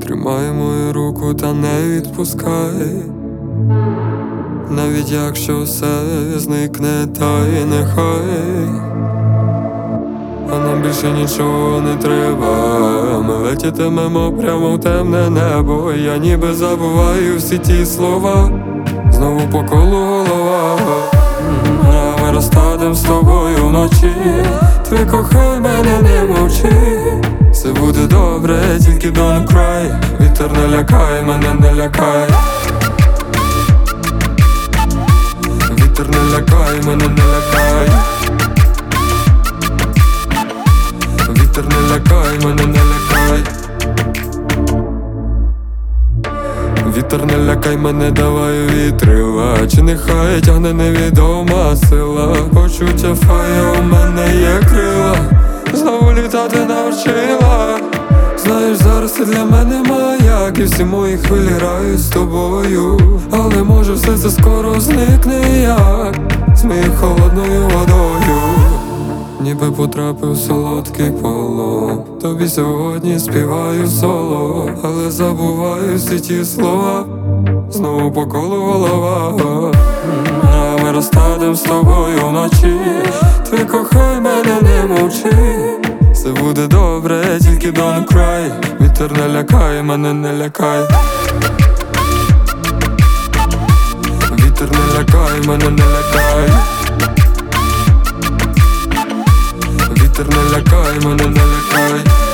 Тримай мою руку та не відпускай, навіть якщо все зникне, та й нехай. А нам більше нічого не треба. Ми летітимемо прямо в темне небо. Я ніби забуваю всі ті слова. Знову по колу голова. А ми розтадем з тобою вночі. Ти кохай мене, не мовчи. Все буде добре, тільки don't cry. Вітер не лякай, мене не лякай. Вітер не лякай, мене не лякай. Вітер не лякай, мене не лякай. Вітер не лякай мене, давай вітрила. Чи нехай тягне невідома сила. Почуття фая, у мене є крила. Знову літати навчила. Знаєш, зараз ти для мене маяк. І всі мої хвилі грають з тобою. Але може все це скоро зникне, як змив холодною водою. Ніби потрапив в солодкий полон. Тобі сьогодні співаю соло, але забуваю всі ті слова. Знову по колу голова. А ми розтадем з тобою вночі. Ти кохай мене, не мовчи. Все буде добре, тільки don't cry. Вітер не лякай, мене не лякай. Вітер не лякай, мене не лякай. Вітер не лякай, мене не лякай.